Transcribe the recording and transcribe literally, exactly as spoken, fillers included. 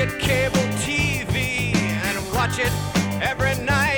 get cable T V and watch it every night.